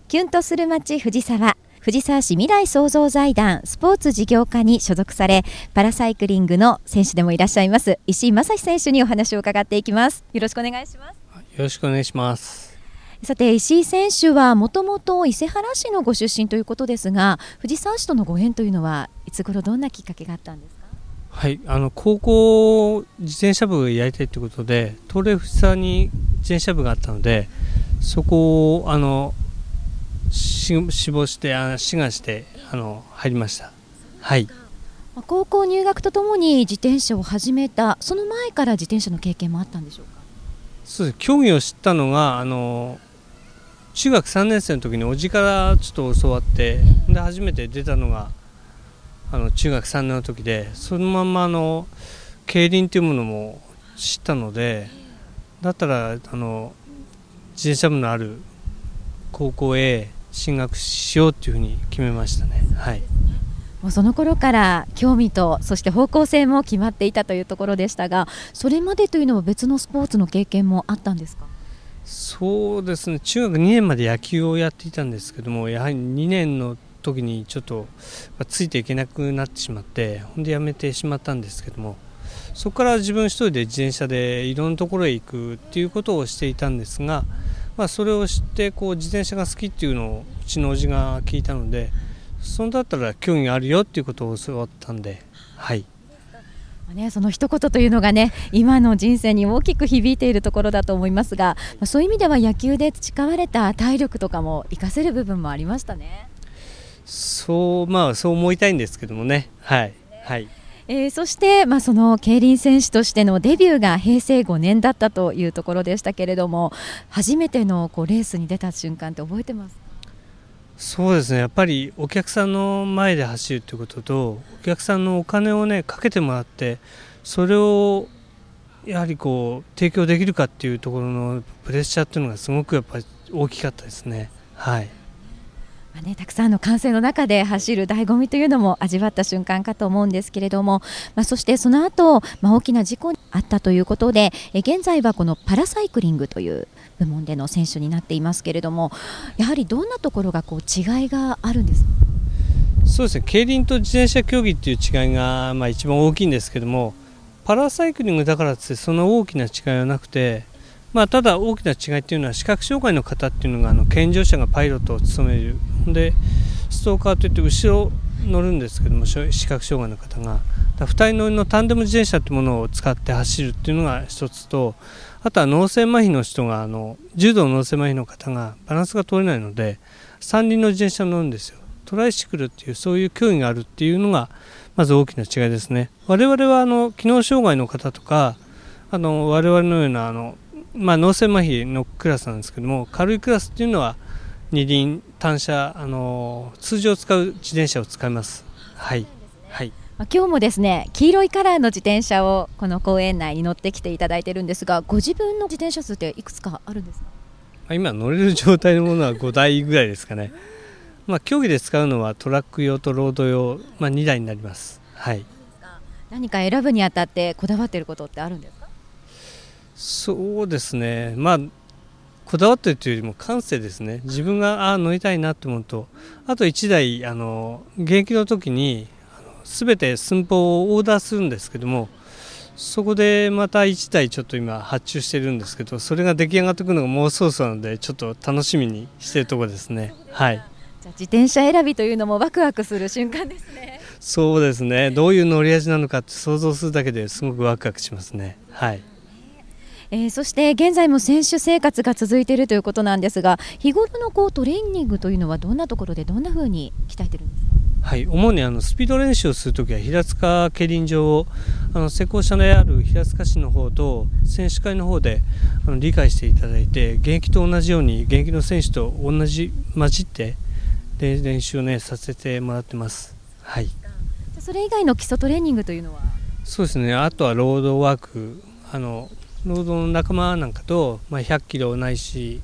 キュンとする街藤沢市未来創造財団スポーツ事業課に所属され、パラサイクリングの選手でもいらっしゃいます石井正史選手にお話を伺っていきます。よろしくお願いします。 よろしくお願いします。 さて、石井選手はもともと伊勢原市のご出身ということですが、藤沢市とのご縁というのはいつ頃、どんなきっかけがあったんですか？ はい、高校自転車部をやりたいということで、東レ藤沢に自転車部があったので、そこを志望して志願して入りました。はい。 高校入学とともに自転車を始めた、その前から自転車の経験もあったんでしょうか？ そうです。競技を知ったのが中学3年生の時におじからちょっと教わって、で初めて出たのが中学3年の時で、そのまんま競輪というものも知ったので、だったら自転車部のある高校へ進学しようというふうに決めましたね。はい。 もうその頃から興味と、そして方向性も決まっていたというところでしたが、それまでというのは別のスポーツの経験もあったんですか？ そうですね、中学2年まで野球をやっていたんですけども、やはり2年の時にちょっとついていけなくなってしまって、ほんでやめてしまったんですけども、そこから自分一人で自転車でいろんなところへ行くっていうことをしていたんですが、それを知って自転車が好きっていうのをうちのおじが聞いたので、そんだったら興味があるよっていうことを教わったんで、はい。 その一言というのがね、今の人生に大きく響いているところだと思いますが、そういう意味では野球で培われた体力とかも活かせる部分もありましたね。 そう思いたいんですけどもね。はい、はい。 そして、その競輪選手としてのデビューが平成5年だったというところでしたけれども、初めてのレースに出た瞬間って覚えてますか？ そうですね、やっぱりお客さんの前で走るということと、お客さんのお金をねかけてもらって、それをやはり提供できるかっていうところのプレッシャーっていうのがすごくやっぱり大きかったですね。はい。 たくさんの歓声の中で走る醍醐味というのも味わった瞬間かと思うんですけれども、そしてその後、大きな事故にあったということで、現在はこのパラサイクリングという部門での選手になっていますけれども、やはりどんなところが違いがあるんですか？ そうですね、競輪と自転車競技っていう違いが一番大きいんですけども、パラサイクリングだからってその大きな違いはなくて、ただ大きな違いっていうのは視覚障害の方っていうのが健常者がパイロットを務めるで、ストーカーといって後ろ乗るんですけども、視覚障害の方が2人乗りのタンデム自転車ってものを使って走るっていうのが一つと、あとは脳性麻痺の人が重度の脳性麻痺の方がバランスが取れないので三輪の自転車に乗るんですよ。トライシクルっていうそういう競技があるっていうのがまず大きな違いですね。我々は機能障害の方とか我々のような脳性麻痺のクラスなんですけども、軽いクラスっていうのは二輪単車通常使う自転車を使います。はい、はい。 今日もですね、黄色いカラーの自転車をこの公園内に乗ってきていただいているんですが、ご自分の自転車数っていくつかあるんですか？ 今乗れる状態のものは5台ぐらいですかね。競技で使うのはトラック用とロード用、2台になります。はい。 何か選ぶにあたってこだわっていることってあるんですか？ そうですね、こだわっているというよりも感性ですね。自分が乗りたいなと思うと、あと1台現役の時に全て寸法をオーダーするんですけども、そこでまた1台ちょっと今発注してるんですけど、それが出来上がってくるのがもうそろそろなので、ちょっと楽しみにしているところですね。はい。 じゃあ自転車選びというのもワクワクする瞬間ですね。 そうですね、どういう乗り味なのかって想像するだけですごくワクワクしますね。はい。 そして現在も選手生活が続いているということなんですが、日頃のトレーニングというのはどんなところでどんな風に鍛えてるんですか？ はい、主にスピード練習をするときは平塚競輪場を施工者である平塚市の方と選手会の方で理解していただいて、現役と同じように現役の選手と同じ混じって練習をさせてもらってます。はい。 それ以外の基礎トレーニングというのは？そうですね、あとはロードワーク、ロードの仲間なんかと、100キロないし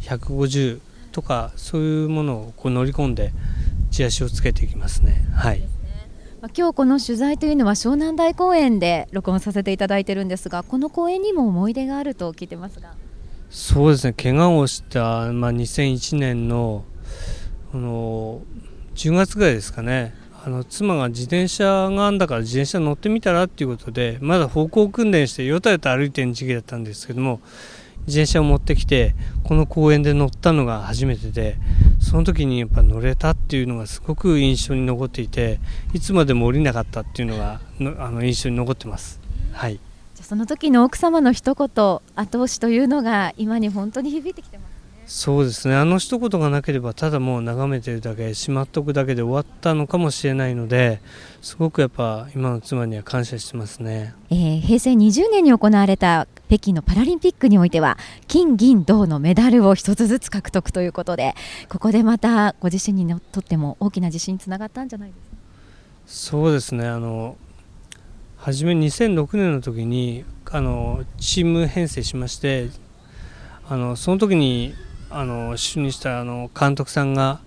150とかそういうものを乗り込んで地足をつけていきますね。はい。 今日この取材というのは湘南台公園で録音させていただいているんですが、この公園にも思い出があると聞いてますが。 そうですね、怪我をした、2001年の 10月ぐらいですかね、妻が自転車があんだから自転車乗ってみたらっていうことで、まだ歩行訓練してよたよた歩いてる時期だったんですけども、自転車を持ってきてこの公園で乗ったのが初めてで、その時にやっぱ乗れたっていうのがすごく印象に残っていて、いつまでも降りなかったっていうのが印象に残ってます。はい。 じゃあその時の奥様の一言後押しというのが今に本当に響いてきてますね。 そうですね、一言がなければただもう眺めてるだけ、しまっとくだけで終わったのかもしれないので、すごくやっぱ今の妻には感謝してますね。 平成20年に行われた北京のパラリンピックにおいては金銀銅のメダルを一つずつ獲得ということで、ここでまたご自身にとっても大きな自信につながったんじゃないですか。 そうですね、初め2006年の時にチーム編成しまして、その時に就任した監督さんが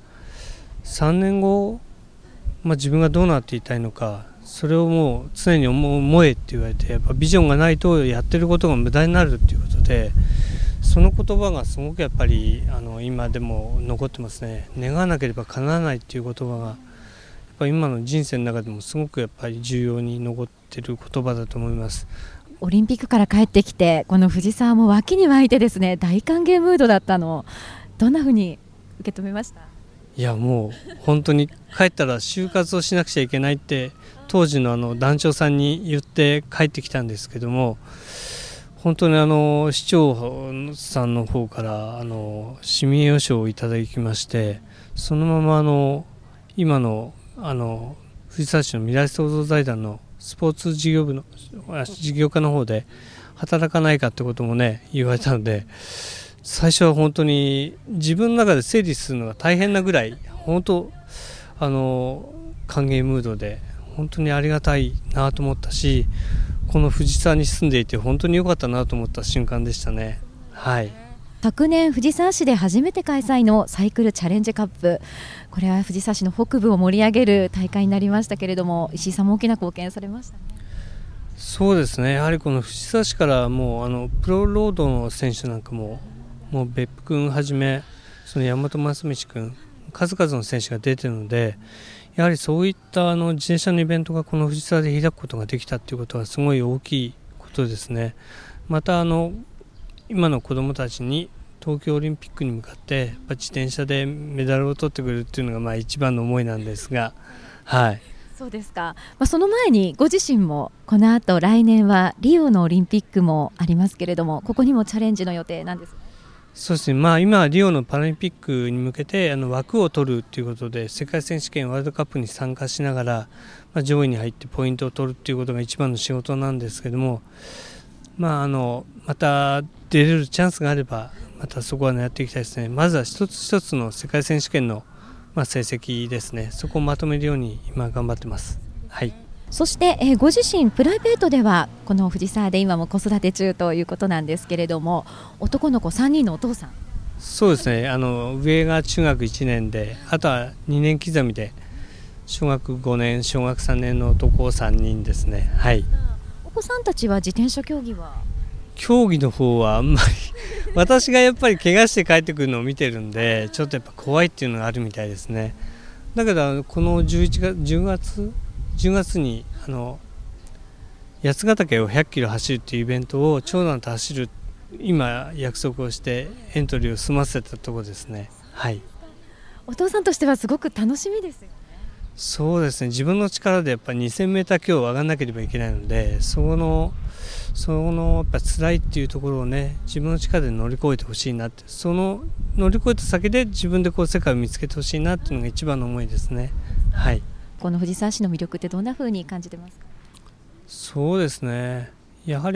3年後、自分がどうなっていたいのか、それをもう常に思えって言われて、やっぱビジョンがないとやってることが無駄になるっていうことで、その言葉がすごくやっぱり今でも残ってますね。願わなければ叶わないっていう言葉がやっぱ今の人生の中でもすごくやっぱり重要に残ってる言葉だと思います。 オリンピックから帰ってきて、この藤沢も湧きに湧いてですね、大歓迎ムードだったの、どんなふうに受け止めました？ いや、もう本当に帰ったら就活をしなくちゃいけないって当時の団長さんに言って帰ってきたんですけども、本当に市長さんの方から市民栄誉賞をいただきまして、そのまま今の藤沢市の未来創造財団のスポーツ事業部の事業課の方で働かないかってこともね言われたので、最初は本当に自分の中で整理するのが大変なぐらい、本当歓迎ムードで本当にありがたいなと思ったし、この藤沢に住んでいて本当に良かったなと思った瞬間でしたね。はい。 昨年藤沢市で初めて開催のサイクルチャレンジカップ、これは藤沢市の北部を盛り上げる大会になりましたけれども、石井さんも大きな貢献されましたね。 そうですね、やはりこの藤沢市からもうプロロードの選手なんかもう別府君はじめ、その山本真道君、数々の選手が出ているので、やはりそういった自転車のイベントがこの藤沢で開くことができたということはすごい大きいことですね。また今の子どもたちに東京オリンピックに向かってやっぱ自転車でメダルを取ってくれるっていうのが一番の思いなんですが、はい。 そうですか。その前にご自身もこの後来年はリオのオリンピックもありますけれども、ここにもチャレンジの予定なんですか？ そうですね、今はリオのパラリンピックに向けて枠を取るということで、世界選手権ワールドカップに参加しながら、上位に入ってポイントを取るということが一番の仕事なんですけども、また出れるチャンスがあればまたそこは狙っていきたいですね。まずは一つ一つの世界選手権の成績ですね、そこをまとめるように今頑張ってます。はい。 そして、ご自身プライベートではこの藤沢で今も子育て中ということなんですけれども、男の子3人のお父さん。 そうですね、上が中学1年で、あとは2年刻みで小学5年小学3年の男3人ですね。はい。 お子さんたちは自転車競技の方はあんまり私がやっぱり怪我して帰ってくるのを見てるんで、ちょっとやっぱ怖いっていうのがあるみたいですね。だけどこの10月に八ヶ岳を100キロ走るっていうイベントを長男と走る、今約束をしてエントリーを済ませたところですね。はい。 お父さんとしてはすごく楽しみですよね。 そうですね、自分の力でやっぱり 2000m 今日上がらなければいけないので、そのやっぱ辛いっていうところをね、自分の力で乗り越えてほしいなって、その乗り越えた先で自分で世界を見つけてほしいなっていうのが一番の思いですね。はい。 この藤沢市の魅力ってどんな風に感じてますか？ そうですね、やはり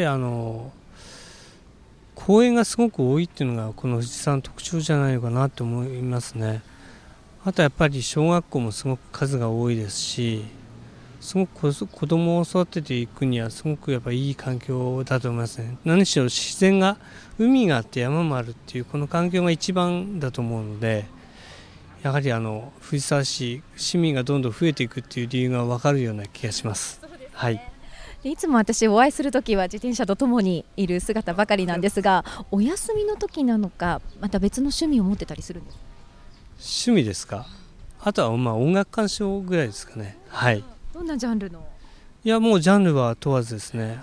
公園がすごく多いっていうのがこの藤沢の特徴じゃないのかなと思いますね。あとやっぱり小学校もすごく数が多いですし、すごく子供を育てていくにはすごくやっぱいい環境だと思いますね。何しろ自然が、海があって山もあるっていうこの環境が一番だと思うので、やはり藤沢市市民がどんどん増えていくっていう理由が分かるような気がします。はい。 いつも私お会いするときは自転車とともにいる姿ばかりなんですが、お休みの時なのかまた別の趣味を持ってたりするんですか？ 趣味ですか？ あとは音楽鑑賞ぐらいですかね。はい。 どんなジャンルの？ いやもうジャンルは問わずですね、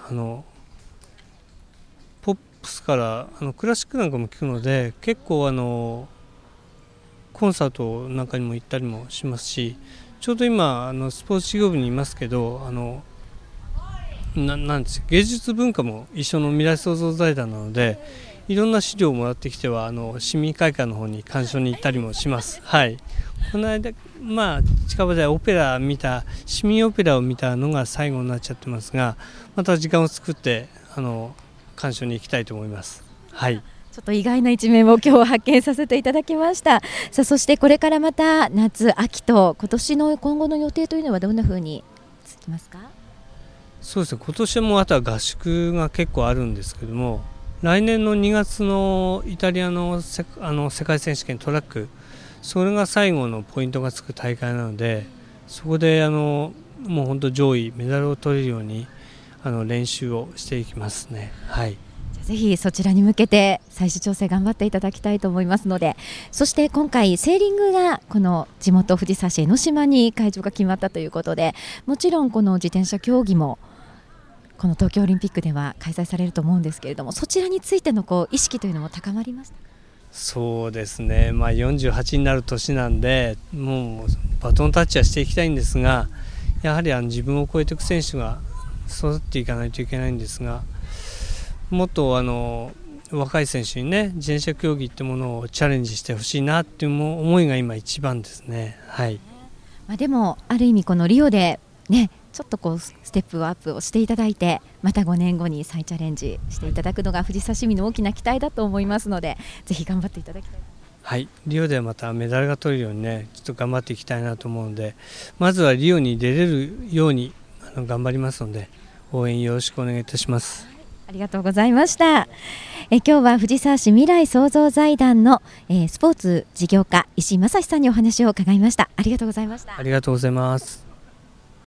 ポップスからクラシックなんかも聴くので、結構コンサートなんかにも行ったりもしますし、ちょうど今スポーツ事業部にいますけど、なんです芸術文化も一緒の未来創造財団なので、いろんな資料をもらってきては市民会館の方に鑑賞に行ったりもします。はい。この間近場で市民オペラを見たのが最後になっちゃってますが、また時間を作って鑑賞に行きたいと思います。はい。 ちょっと意外な一面を今日発見させていただきました。さあ、そしてこれからまた夏秋と今後の予定というのはどんな風に続きますか？ そうですね、今年はもうあとは合宿が結構あるんですけども、来年の2月のイタリアの世界選手権トラック、それが最後のポイントがつく大会なので、そこでもう本当上位メダルを取れるように練習をしていきますね。はい。 ぜひそちらに向けて最終調整頑張っていただきたいと思いますので、そして今回セーリングがこの地元藤沢市江ノ島に会場が決まったということで、もちろんこの自転車競技もこの東京オリンピックでは開催されると思うんですけれども、そちらについての意識というのも高まりました？ そうですね、48になる年なんで、もうバトンタッチはしていきたいんですが、やはり自分を超えていく選手が育っていかないといけないんですが、もっと若い選手にね、自転車競技ってものをチャレンジしてほしいなっていう思いが今一番ですね。はい。 でもある意味このリオでね、ちょっとステップアップをしていただいて、また5年後に再チャレンジしていただくのが藤沢市民の大きな期待だと思いますので、ぜひ頑張っていただきたい。 はい、リオではまたメダルが取れるようにね、ちょっと頑張っていきたいなと思うので、まずはリオに出れるように頑張りますので、応援よろしくお願いいたします。 ありがとうございました。今日は藤沢市未来創造財団の、スポーツ事業家石井正史さんにお話を伺いました。ありがとうございました。 ありがとうございます。